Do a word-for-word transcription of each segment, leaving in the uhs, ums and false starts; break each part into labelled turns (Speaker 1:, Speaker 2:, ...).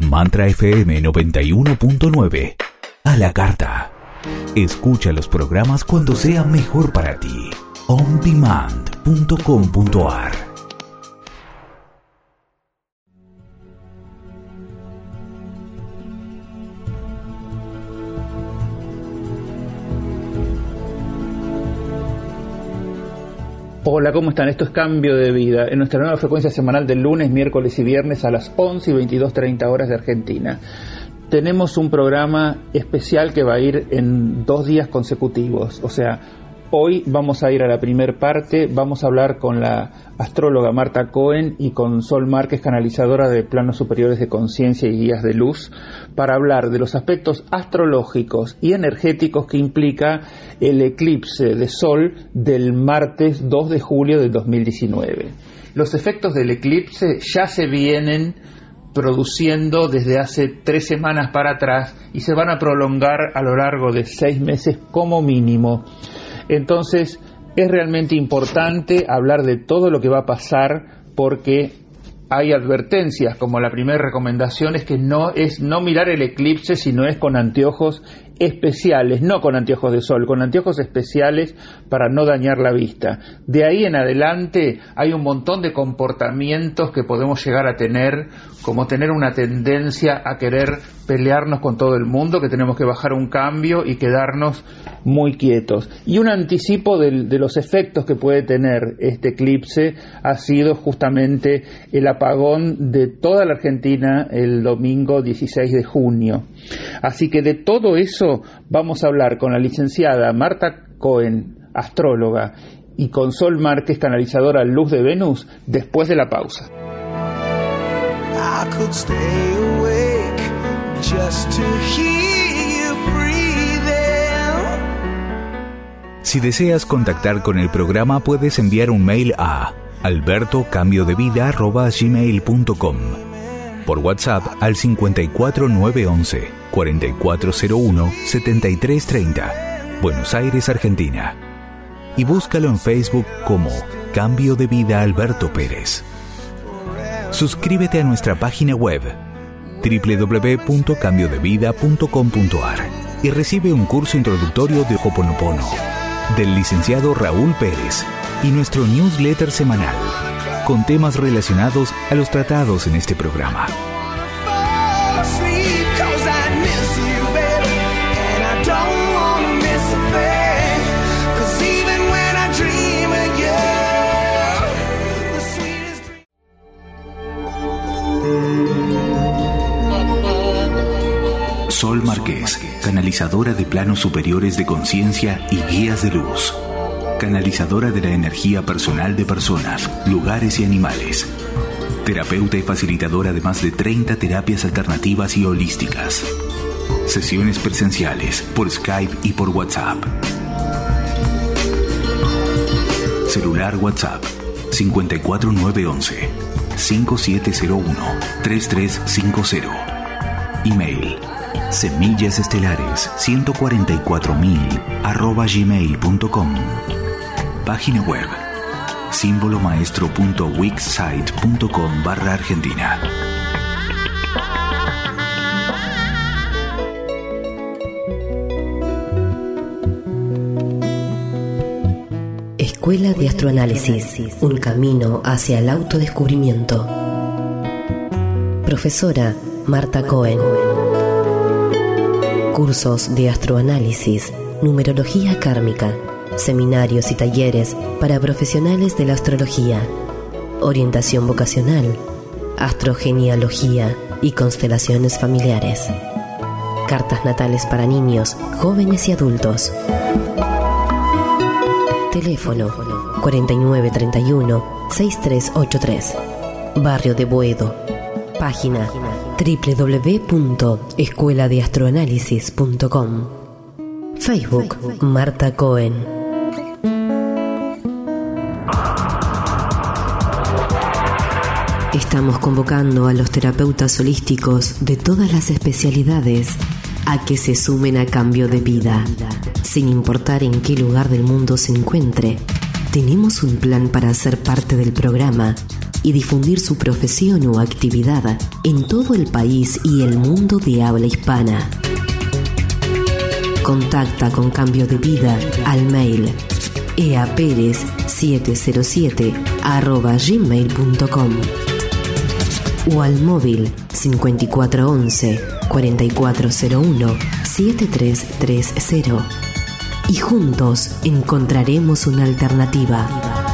Speaker 1: Mantra F M noventa y uno punto nueve. A la carta. Escucha los programas cuando sea mejor para ti. on demand punto com punto a r.
Speaker 2: Hola, ¿cómo están? Esto es Cambio de Vida, en nuestra nueva frecuencia semanal del lunes, miércoles y viernes a las once y veintidós treinta horas de Argentina. Tenemos un programa especial que va a ir en dos días consecutivos, o sea, hoy vamos a ir a la primer parte, vamos a hablar con la astróloga Marta Cohen y con Sol Márquez, canalizadora de planos superiores de conciencia y guías de luz, para hablar de los aspectos astrológicos y energéticos que implica el eclipse de Sol del martes dos de julio del dos mil diecinueve. Los efectos del eclipse ya se vienen produciendo desde hace tres semanas para atrás y se van a prolongar a lo largo de seis meses como mínimo. Entonces es realmente importante hablar de todo lo que va a pasar, porque hay advertencias, como la primera recomendación es que no es no mirar el eclipse, sino es con anteojos especiales, no con anteojos de sol, con anteojos especiales para no dañar la vista. De ahí en adelante hay un montón de comportamientos que podemos llegar a tener, como tener una tendencia a querer pelearnos con todo el mundo, que tenemos que bajar un cambio y quedarnos muy quietos. Y un anticipo de, de los efectos que puede tener este eclipse ha sido justamente el apagón de toda la Argentina el domingo dieciséis de junio. Así que de todo eso vamos a hablar con la licenciada Marta Cohen, astróloga, y con Sol Márquez, canalizadora Luz de Venus, después de la pausa.
Speaker 3: I could stay awake just to hear you breathing.
Speaker 1: Si deseas contactar con el programa, puedes enviar un mail a alberto cambio de vida arroba gmail punto com, por WhatsApp al cincuenta y cuatro nueve once cuarenta y cuatro cero uno setenta y tres treinta, Buenos Aires, Argentina, y búscalo en Facebook como Cambio de Vida Alberto Pérez. Suscríbete a nuestra página web doble u doble u doble u punto cambio de vida punto com punto a r y recibe un curso introductorio de Ho'oponopono del licenciado Raúl Pérez y nuestro newsletter semanal con temas relacionados a los tratados en este programa. Sol Márquez, canalizadora de planos superiores de conciencia y guías de luz. Canalizadora de la energía personal de personas, lugares y animales. Terapeuta y facilitadora de más de treinta terapias alternativas y holísticas. Sesiones presenciales por Skype y por WhatsApp. Celular WhatsApp cincuenta y cuatro nueve once cinco siete cero uno tres tres cinco cero. Email semillas estelares ciento cuarenta y cuatro mil arroba gmail punto com. Página web símbolomaestro.wixsite punto com barra Argentina.
Speaker 4: Escuela de Astroanálisis, un camino hacia el autodescubrimiento. Profesora Marta Cohen. Cursos de astroanálisis, numerología kármica, seminarios y talleres para profesionales de la astrología, orientación vocacional, astrogenealogía y constelaciones familiares, cartas natales para niños, jóvenes y adultos. Teléfono cuarenta y nueve treinta y uno sesenta y tres ochenta y tres, Barrio de Boedo. Página doble u doble u doble u punto escuela de astroanálisis punto com. Facebook Marta Cohen. Estamos convocando a los terapeutas holísticos de todas las especialidades a que se sumen a Cambio de Vida. Sin importar en qué lugar del mundo se encuentre, tenemos un plan para ser parte del programa y difundir su profesión o actividad en todo el país y el mundo de habla hispana. Contacta con Cambio de Vida al mail eaperez siete cero siete arroba gmail punto com o al móvil cincuenta y cuatro once cuarenta y cuatro cero uno siete tres tres cero y juntos encontraremos una alternativa.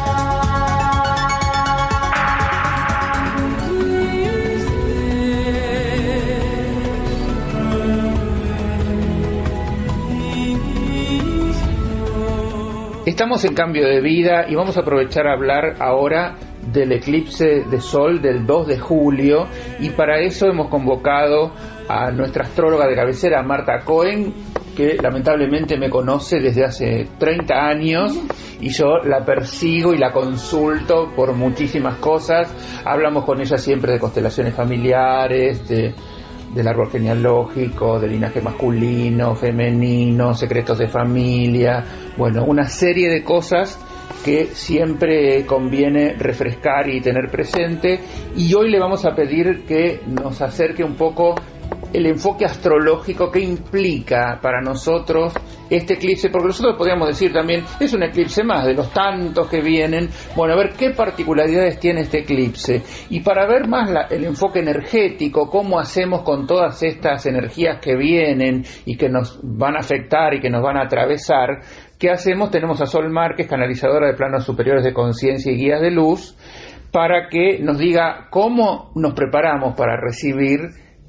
Speaker 2: Estamos en Cambio de Vida y vamos a aprovechar a hablar ahora del eclipse de sol del dos de julio, y para eso hemos convocado a nuestra astróloga de cabecera, Marta Cohen, que lamentablemente me conoce desde hace treinta años y yo la persigo y la consulto por muchísimas cosas. Hablamos con ella siempre de constelaciones familiares, de del árbol genealógico, del linaje masculino, femenino, secretos de familia, bueno, una serie de cosas que siempre conviene refrescar y tener presente. Y hoy le vamos a pedir que nos acerque un poco el enfoque astrológico que implica para nosotros este eclipse, porque nosotros podríamos decir también, es un eclipse más de los tantos que vienen. Bueno, a ver qué particularidades tiene este eclipse, y para ver más la, el enfoque energético, cómo hacemos con todas estas energías que vienen y que nos van a afectar y que nos van a atravesar. ¿Qué hacemos? Tenemos a Sol Márquez, canalizadora de planos superiores de conciencia y guías de luz, para que nos diga cómo nos preparamos para recibir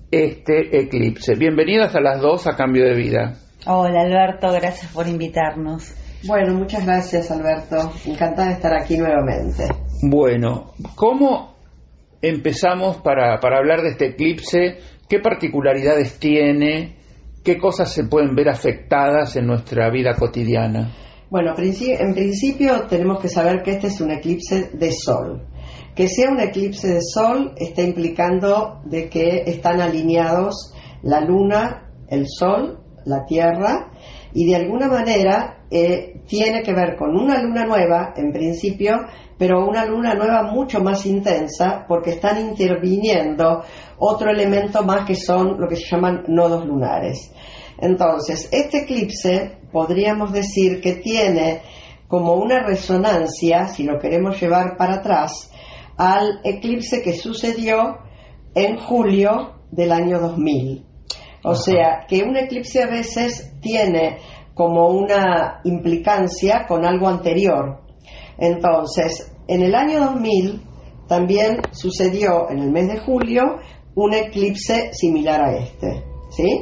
Speaker 2: este eclipse. Bienvenidas a las dos a Cambio de Vida.
Speaker 5: Hola Alberto, gracias por invitarnos.
Speaker 6: Bueno, muchas gracias Alberto, encantada de estar aquí nuevamente.
Speaker 2: Bueno, ¿cómo empezamos para, para hablar de este eclipse? ¿Qué particularidades tiene? ¿Qué cosas se pueden ver afectadas en nuestra vida cotidiana?
Speaker 6: Bueno, en principio tenemos que saber que este es un eclipse de sol. Que sea un eclipse de sol está implicando de que están alineados la luna, el sol, la tierra, y de alguna manera eh, tiene que ver con una luna nueva en principio, pero una luna nueva mucho más intensa, porque están interviniendo otro elemento más que son lo que se llaman nodos lunares. Entonces, este eclipse podríamos decir que tiene como una resonancia, si lo queremos llevar para atrás, al eclipse que sucedió en julio del año dos mil. O sea, que un eclipse a veces tiene como una implicancia con algo anterior. Entonces, en el año dos mil también sucedió en el mes de julio un eclipse similar a este, ¿sí?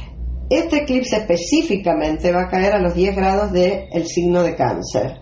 Speaker 6: Este eclipse específicamente va a caer a los diez grados del signo de Cáncer.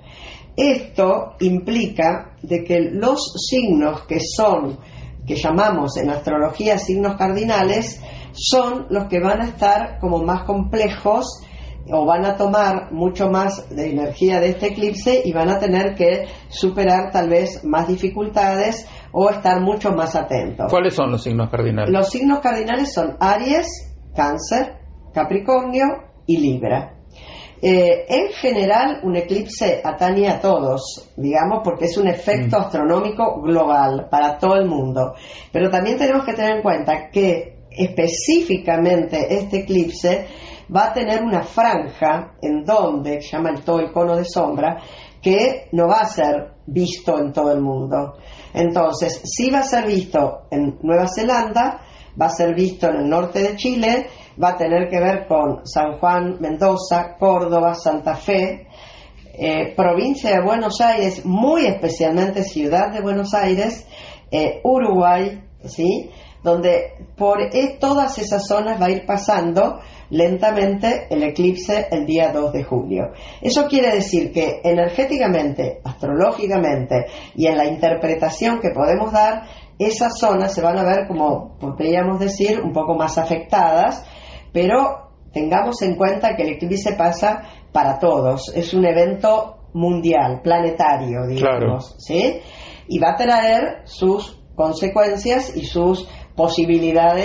Speaker 6: Esto implica de que los signos que son, que llamamos en astrología signos cardinales, son los que van a estar como más complejos o van a tomar mucho más de energía de este eclipse y van a tener que superar tal vez más dificultades o estar mucho más atentos.
Speaker 2: ¿Cuáles son los signos cardinales?
Speaker 6: Los signos cardinales son Aries, Cáncer, Capricornio y Libra. Eh, en general, un eclipse atañe a todos, digamos, porque es un efecto mm. astronómico global para todo el mundo. Pero también tenemos que tener en cuenta que específicamente este eclipse va a tener una franja en donde, se llama todo el cono de sombra, que no va a ser visto en todo el mundo. Entonces, sí va a ser visto en Nueva Zelanda, va a ser visto en el norte de Chile, va a tener que ver con San Juan, Mendoza, Córdoba, Santa Fe, eh, provincia de Buenos Aires, muy especialmente ciudad de Buenos Aires, eh, Uruguay, ¿sí? Donde por eh, todas esas zonas va a ir pasando lentamente el eclipse el día dos de julio. Eso quiere decir que energéticamente, astrológicamente y en la interpretación que podemos dar, esas zonas se van a ver como, podríamos decir, un poco más afectadas, pero tengamos en cuenta que el eclipse pasa para todos, es un evento mundial, planetario, digamos, claro. ¿Sí? Y va a traer sus consecuencias y sus posibilidades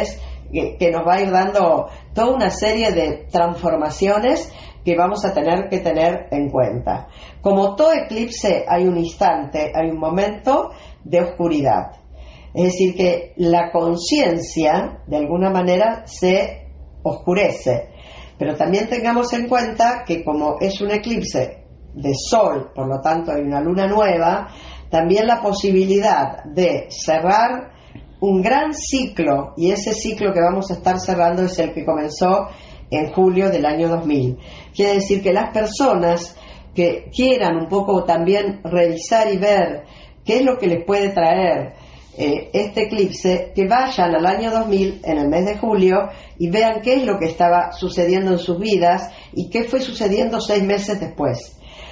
Speaker 6: que, que nos va a ir dando toda una serie de transformaciones que vamos a tener que tener en cuenta. Como todo eclipse, hay un instante, hay un momento de oscuridad. Es decir, que la conciencia, de alguna manera, se oscurece. Pero también tengamos en cuenta que como es un eclipse de sol, por lo tanto hay una luna nueva, también la posibilidad de cerrar un gran ciclo, y ese ciclo que vamos a estar cerrando es el que comenzó en julio del año dos mil. Quiere decir que las personas que quieran un poco también revisar y ver qué es lo que les puede traer eh, este eclipse, que vayan al año dos mil en el mes de julio y vean qué es lo que estaba sucediendo en sus vidas y qué fue sucediendo seis meses después.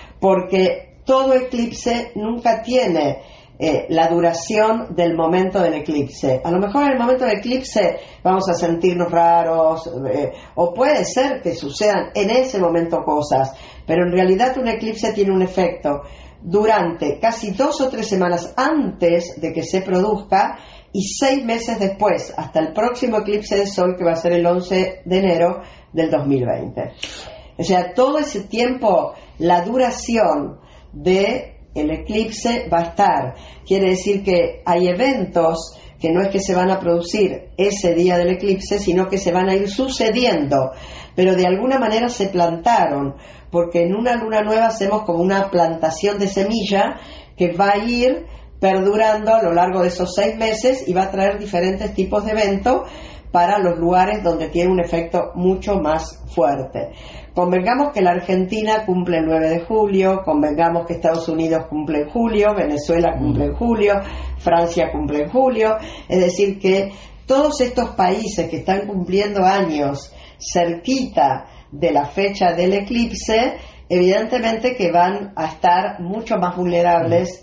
Speaker 6: Porque todo eclipse nunca tiene eh, la duración del momento del eclipse. A lo mejor en el momento del eclipse vamos a sentirnos raros, eh, o puede ser que sucedan en ese momento cosas, pero en realidad un eclipse tiene un efecto durante casi dos o tres semanas antes de que se produzca y seis meses después, hasta el próximo eclipse de sol, que va a ser el once de enero del dos mil veinte. O sea, todo ese tiempo, la duración de el eclipse va a estar. Quiere decir que hay eventos que no es que se van a producir ese día del eclipse, sino que se van a ir sucediendo, pero de alguna manera se plantaron, porque en una luna nueva hacemos como una plantación de semilla que va a ir perdurando a lo largo de esos seis meses y va a traer diferentes tipos de eventos para los lugares donde tiene un efecto mucho más fuerte. Convengamos que la Argentina cumple el nueve de julio, convengamos que Estados Unidos cumple en julio, Venezuela cumple en julio, Francia cumple en julio, es decir que todos estos países que están cumpliendo años cerquita de la fecha del eclipse, evidentemente que van a estar mucho más vulnerables,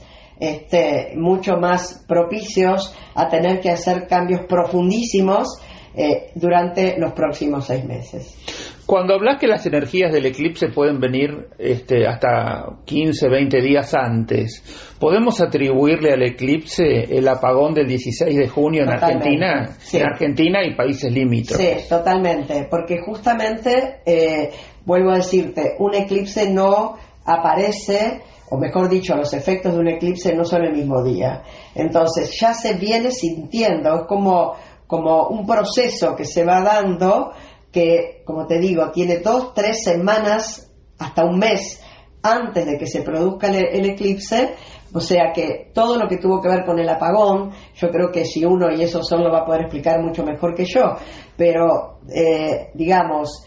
Speaker 6: este, mucho más propicios a tener que hacer cambios profundísimos eh, durante los próximos seis meses.
Speaker 2: Cuando hablas que las energías del eclipse pueden venir este, hasta quince, veinte días antes, ¿podemos atribuirle al eclipse el apagón del dieciséis de junio en totalmente, Argentina? Sí. En Argentina y países limítrofes.
Speaker 6: Sí, totalmente, porque justamente, eh, vuelvo a decirte, un eclipse no aparece, o mejor dicho, los efectos de un eclipse no son el mismo día. Entonces ya se viene sintiendo, es como, como un proceso que se va dando, que, como te digo, tiene dos, tres semanas, hasta un mes antes de que se produzca el, el eclipse, o sea que todo lo que tuvo que ver con el apagón, yo creo que si uno, y eso solo lo va a poder explicar mucho mejor que yo, pero, eh, digamos,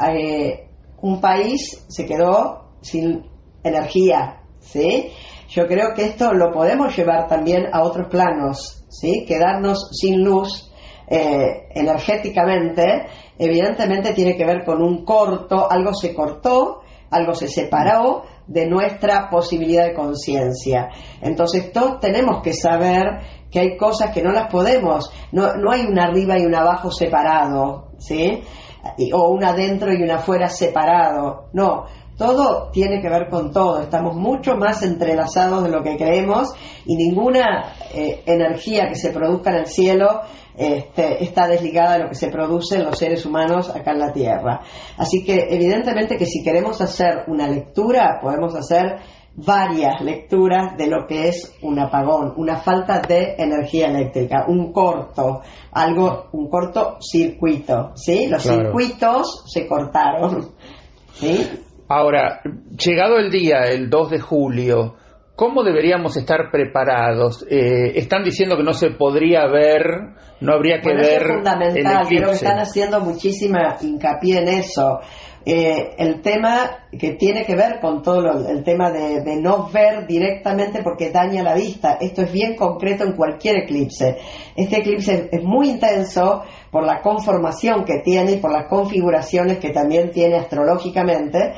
Speaker 6: eh, un país se quedó sin energía, ¿sí? Yo creo que esto lo podemos llevar también a otros planos, ¿sí? Quedarnos sin luz eh, energéticamente, evidentemente tiene que ver con un corto, algo se cortó, algo se separó de nuestra posibilidad de conciencia. Entonces todos tenemos que saber que hay cosas que no las podemos, no, no hay un arriba y un abajo separado, ¿sí? O un adentro y un afuera separado, no. Todo tiene que ver con todo, estamos mucho más entrelazados de lo que creemos y ninguna eh, energía que se produzca en el cielo este, está desligada de lo que se produce en los seres humanos acá en la Tierra. Así que evidentemente que si queremos hacer una lectura, podemos hacer varias lecturas de lo que es un apagón, una falta de energía eléctrica, un corto, algo, un corto circuito, ¿sí? Los claro. circuitos se cortaron, ¿sí?
Speaker 2: Ahora, llegado el día, el dos de julio, ¿cómo deberíamos estar preparados? Eh, están diciendo que no se podría ver, no habría que
Speaker 6: bueno,
Speaker 2: ver
Speaker 6: eso es fundamental,
Speaker 2: el eclipse.
Speaker 6: Creo que están haciendo muchísima hincapié en eso. Eh, el tema que tiene que ver con todo lo, el tema de, de no ver directamente porque daña la vista. Esto es bien concreto en cualquier eclipse. Este eclipse es muy intenso por la conformación que tiene y por las configuraciones que también tiene astrológicamente.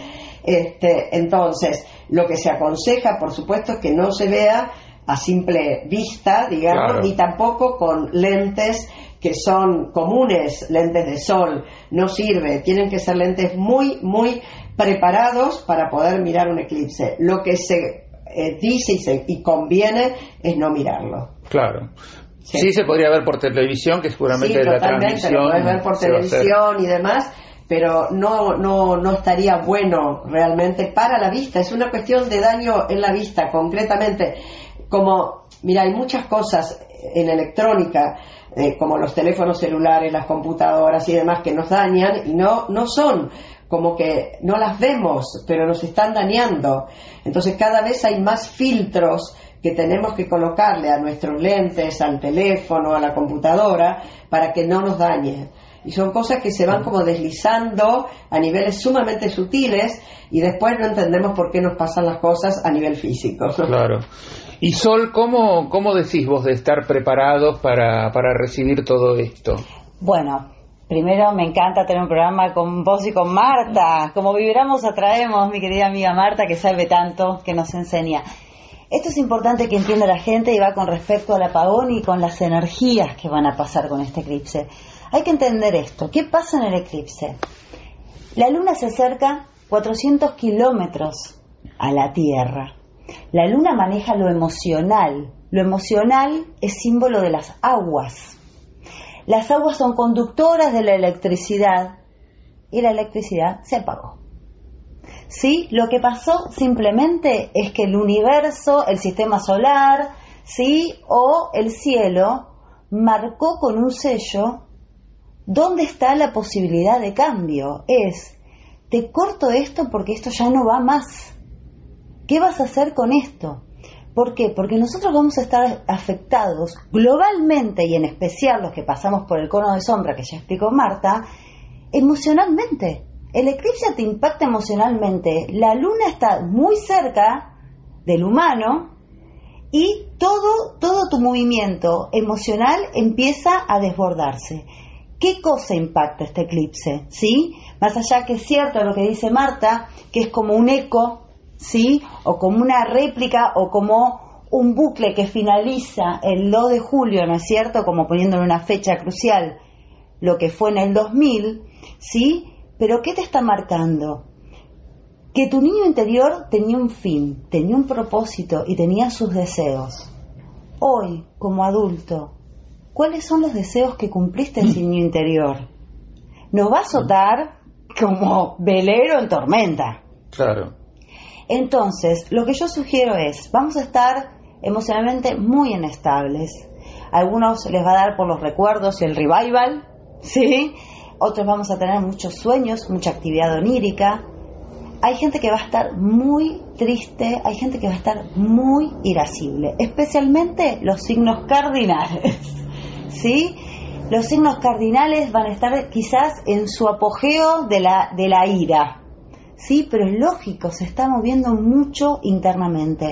Speaker 6: Este, entonces, lo que se aconseja, por supuesto, es que no se vea a simple vista, digamos, claro. ni tampoco con lentes que son comunes, lentes de sol, no sirve, tienen que ser lentes muy, muy preparados para poder mirar un eclipse. Lo que se eh, dice y, se, y conviene es no mirarlo.
Speaker 2: Claro. Sí. sí, se podría ver por televisión, que seguramente
Speaker 6: sí,
Speaker 2: la
Speaker 6: transmisión lo puedes ver por televisión y demás, pero no, no, no estaría bueno realmente para la vista. Es una cuestión de daño en la vista, concretamente. Como, mira, hay muchas cosas en electrónica, eh, como los teléfonos celulares, las computadoras y demás, que nos dañan y no, no son como que no las vemos, pero nos están dañando. Entonces cada vez hay más filtros que tenemos que colocarle a nuestros lentes, al teléfono, a la computadora, para que no nos dañe. Y son cosas que se van como deslizando a niveles sumamente sutiles y después no entendemos por qué nos pasan las cosas a nivel físico.
Speaker 2: Claro. Y Sol, ¿cómo, cómo decís vos de estar preparados para, para recibir todo esto?
Speaker 5: Bueno, primero me encanta tener un programa con vos y con Marta. Como vibramos atraemos, mi querida amiga Marta, que sabe tanto, que nos enseña. Esto es importante que entienda la gente y va con respecto al apagón y con las energías que van a pasar con este eclipse. Hay que entender esto. ¿Qué pasa en el eclipse? La luna se acerca cuatrocientos kilómetros a la Tierra. La luna maneja lo emocional. Lo emocional es símbolo de las aguas. Las aguas son conductoras de la electricidad y la electricidad se apagó. ¿Sí? Lo que pasó simplemente es que el universo, el sistema solar, ¿sí? O el cielo marcó con un sello dónde está la posibilidad de cambio. Es, te corto esto porque esto ya no va más. ¿Qué vas a hacer con esto? ¿Por qué? Porque nosotros vamos a estar afectados globalmente y en especial los que pasamos por el cono de sombra, que ya explicó Marta, emocionalmente. El eclipse te impacta emocionalmente. La luna está muy cerca del humano y todo, todo tu movimiento emocional empieza a desbordarse. ¿Qué cosa impacta este eclipse? ¿Sí? Más allá que es cierto lo que dice Marta, que es como un eco, ¿sí? O como una réplica o como un bucle que finaliza el dos de julio, ¿no es cierto? Como poniéndole una fecha crucial, lo que fue en el dos mil, ¿sí? Pero ¿qué te está marcando? Que tu niño interior tenía un fin, tenía un propósito y tenía sus deseos. Hoy, como adulto, ¿cuáles son los deseos que cumpliste en ese niño interior? Nos va a azotar como velero en tormenta.
Speaker 2: Claro.
Speaker 5: Entonces, lo que yo sugiero es, vamos a estar emocionalmente muy inestables. A algunos les va a dar por los recuerdos y el revival, ¿sí? Otros vamos a tener muchos sueños, mucha actividad onírica. Hay gente que va a estar muy triste, hay gente que va a estar muy irascible, especialmente los signos cardinales, ¿sí? Los signos cardinales van a estar quizás en su apogeo de la, de la ira, ¿sí? Pero es lógico, se está moviendo mucho internamente.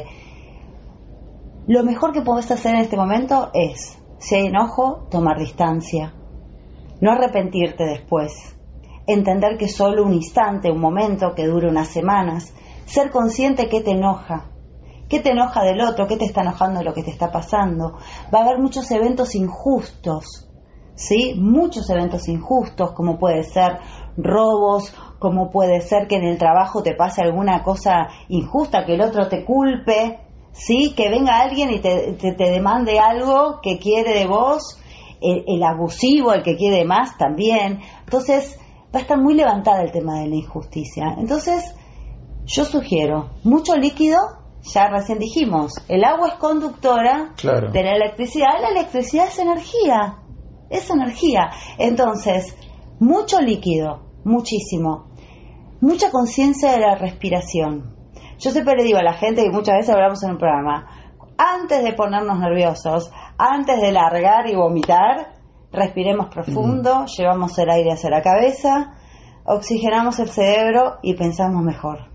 Speaker 5: Lo mejor que podés hacer en este momento es, si hay enojo, tomar distancia. No arrepentirte después, entender que es solo un instante, un momento que dure unas semanas, ser consciente que te enoja, que te enoja del otro, que te está enojando de lo que te está pasando. Va a haber muchos eventos injustos, ¿sí? Muchos eventos injustos, como puede ser robos, como puede ser que en el trabajo te pase alguna cosa injusta, que el otro te culpe, ¿sí? Que venga alguien y te, te, te demande algo que quiere de vos. El, el abusivo, el que quiere más también. Entonces va a estar muy levantada el tema de la injusticia. Entonces yo sugiero mucho líquido. Ya recién dijimos, el agua es conductora, claro, de la electricidad. La electricidad es energía, es energía. Entonces mucho líquido, muchísimo, mucha conciencia de la respiración. Yo siempre le digo a la gente, que muchas veces hablamos en un programa, antes de ponernos nerviosos, antes de largar y vomitar, respiremos profundo, mm. llevamos el aire hacia la cabeza, oxigenamos el cerebro y pensamos mejor.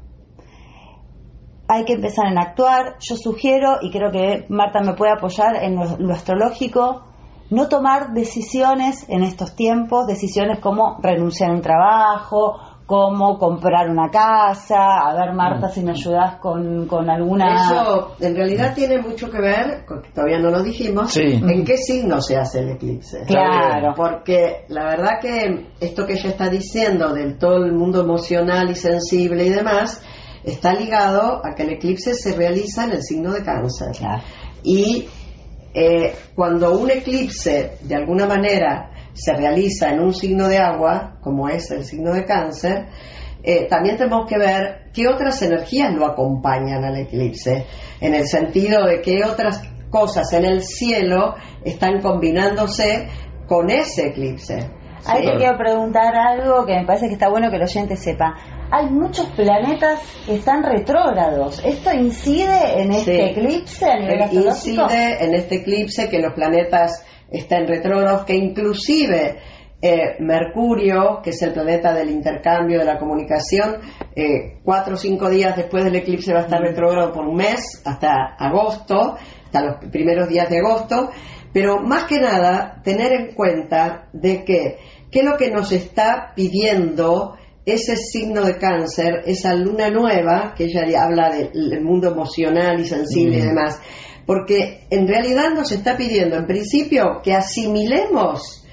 Speaker 5: Hay que empezar en actuar. Yo sugiero, y creo que Marta me puede apoyar en lo, lo astrológico, no tomar decisiones en estos tiempos, decisiones como renunciar a un trabajo, como comprar una casa. A ver, Marta, si me ayudas con, con alguna...
Speaker 6: Eso en realidad tiene mucho que ver, todavía no lo dijimos, sí, en qué signo se hace el eclipse.
Speaker 5: Claro.
Speaker 6: Porque la verdad que esto que ella está diciendo del todo el mundo emocional y sensible y demás, está ligado a que el eclipse se realiza en el signo de Cáncer.
Speaker 5: Claro.
Speaker 6: Y eh, cuando un eclipse de alguna manera se realiza en un signo de agua, como es el signo de Cáncer, eh, también tenemos que ver qué otras energías lo acompañan al eclipse, en el sentido de qué otras cosas en el cielo están combinándose con ese eclipse. ¿Sí?
Speaker 5: Ahí te quiero preguntar algo que me parece que está bueno que el oyente sepa. Hay muchos planetas que están retrógrados. ¿Esto incide en este
Speaker 6: sí.
Speaker 5: eclipse a nivel astrológico?
Speaker 6: Incide en este eclipse que los planetas están retrógrados, que inclusive eh, Mercurio, que es el planeta del intercambio, de la comunicación, eh, cuatro o cinco días después del eclipse va a estar retrógrado por un mes, hasta agosto, hasta los primeros días de agosto. Pero más que nada, tener en cuenta de que, qué es lo que nos está pidiendo ese signo de Cáncer, esa luna nueva, que ella habla del mundo emocional y sensible mm. y demás, porque en realidad nos está pidiendo, en principio, que asimilemos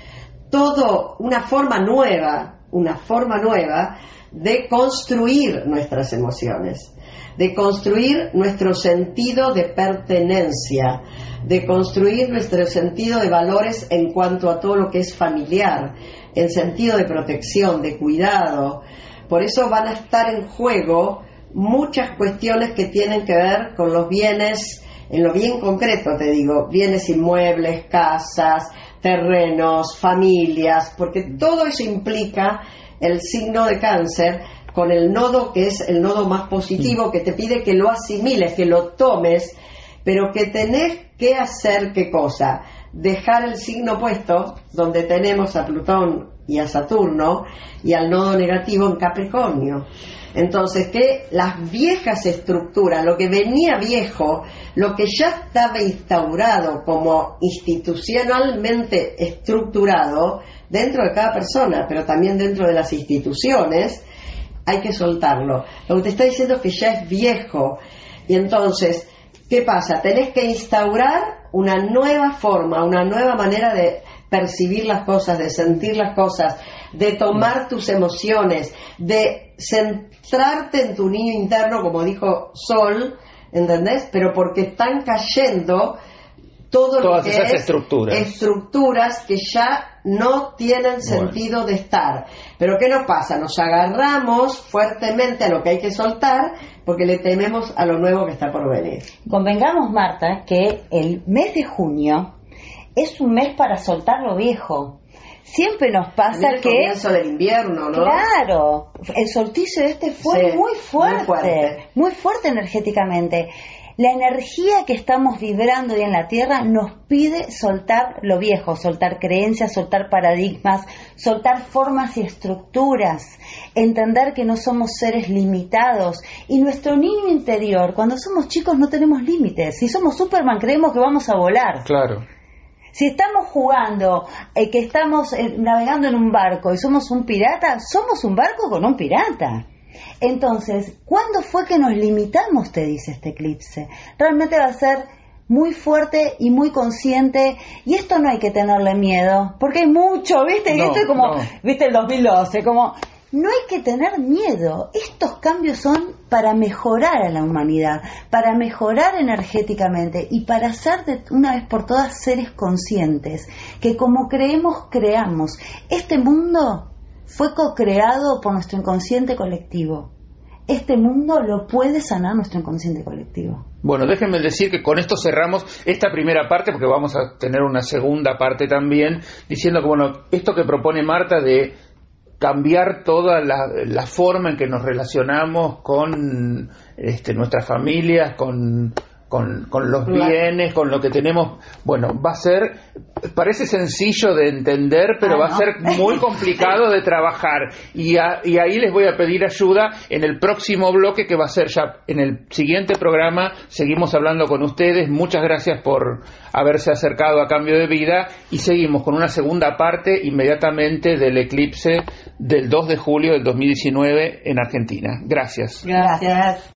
Speaker 6: todo una forma nueva, una forma nueva de construir nuestras emociones, de construir nuestro sentido de pertenencia, de construir nuestro sentido de valores en cuanto a todo lo que es familiar, en sentido de protección, de cuidado. Por eso van a estar en juego muchas cuestiones que tienen que ver con los bienes, en lo bien concreto te digo, bienes inmuebles, casas, terrenos, familias, porque todo eso implica el signo de Cáncer con el nodo que es el nodo más positivo, que te pide que lo asimiles, que lo tomes, pero que tenés que hacer qué cosa, dejar el signo opuesto, donde tenemos a Plutón y a Saturno, y al nodo negativo en Capricornio. Entonces, que las viejas estructuras, lo que venía viejo, lo que ya estaba instaurado como institucionalmente estructurado dentro de cada persona, pero también dentro de las instituciones, hay que soltarlo. Lo que te está diciendo es que ya es viejo. Y entonces, ¿qué pasa? Tenés que instaurar una nueva forma, una nueva manera de percibir las cosas, de sentir las cosas, de tomar tus emociones, de centrarte en tu niño interno, como dijo Sol, ¿entendés? Pero porque están cayendo todo
Speaker 2: todas
Speaker 6: lo que
Speaker 2: esas
Speaker 6: es
Speaker 2: estructuras.
Speaker 6: estructuras que ya no tienen sentido bueno. de estar. Pero ¿qué nos pasa? Nos agarramos fuertemente a lo que hay que soltar porque le tememos a lo nuevo que está por venir.
Speaker 5: Convengamos, Marta, que el mes de junio es un mes para soltar lo viejo. Siempre nos pasa
Speaker 6: el
Speaker 5: que...
Speaker 6: el comienzo del invierno, ¿no?
Speaker 5: Claro, el solsticio este fue
Speaker 6: sí,
Speaker 5: muy fuerte,
Speaker 6: muy fuerte,
Speaker 5: muy fuerte energéticamente. La energía que estamos vibrando hoy en la Tierra nos pide soltar lo viejo, soltar creencias, soltar paradigmas, soltar formas y estructuras, entender que no somos seres limitados. Y nuestro niño interior, cuando somos chicos no tenemos límites. Si somos Superman creemos que vamos a volar.
Speaker 2: Claro.
Speaker 5: Si estamos jugando, eh, que estamos eh, navegando en un barco y somos un pirata, somos un barco con un pirata. Entonces, ¿cuándo fue que nos limitamos, te dice este eclipse? Realmente va a ser muy fuerte y muy consciente, y esto no hay que tenerle miedo, porque hay mucho, ¿viste?
Speaker 2: No,
Speaker 5: esto es como,
Speaker 2: no.
Speaker 5: ¿viste? El dos mil doce, como... No hay que tener miedo. Estos cambios son para mejorar a la humanidad, para mejorar energéticamente y para ser de una vez por todas seres conscientes, que como creemos, creamos. Este mundo fue co-creado por nuestro inconsciente colectivo. Este mundo lo puede sanar nuestro inconsciente colectivo.
Speaker 2: Bueno, déjenme decir que con esto cerramos esta primera parte, porque vamos a tener una segunda parte también, diciendo que, bueno, esto que propone Marta de cambiar toda la, la forma en que nos relacionamos con este, nuestras familias, con, con, con los bienes, con lo que tenemos, bueno, va a ser, parece sencillo de entender, pero ah, va no. a ser muy complicado de trabajar, y, a, y ahí les voy a pedir ayuda en el próximo bloque, que va a ser ya en el siguiente programa. Seguimos hablando con ustedes. Muchas gracias por haberse acercado a Cambio de Vida, y seguimos con una segunda parte inmediatamente del eclipse del dos de julio del dos mil diecinueve en Argentina. Gracias.
Speaker 5: Gracias.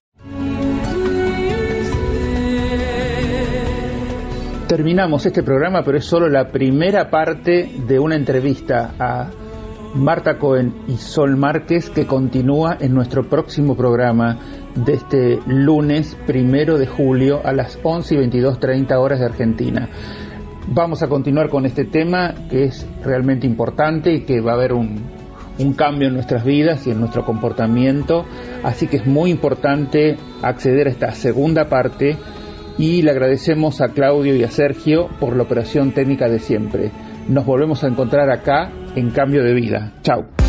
Speaker 2: Terminamos este programa, pero es solo la primera parte de una entrevista a Marta Cohen y Sol Márquez, que continúa en nuestro próximo programa de este lunes primero de julio a las once y veintidós treinta horas de Argentina. Vamos a continuar con este tema que es realmente importante y que va a haber un, un cambio en nuestras vidas y en nuestro comportamiento, así que es muy importante acceder a esta segunda parte y le agradecemos a Claudio y a Sergio por la operación técnica de siempre. Nos volvemos a encontrar acá en Cambio de Vida. Chau.